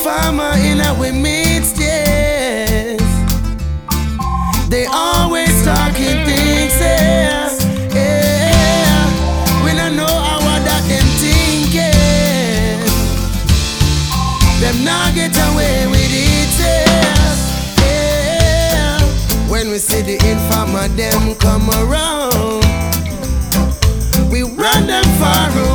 Informer in our midst, yes. They always talking things, yeah, yeah. We don't know how that them thinking. Them not get away with it, yeah, yeah. When we see the informer, them come around, we run them far away.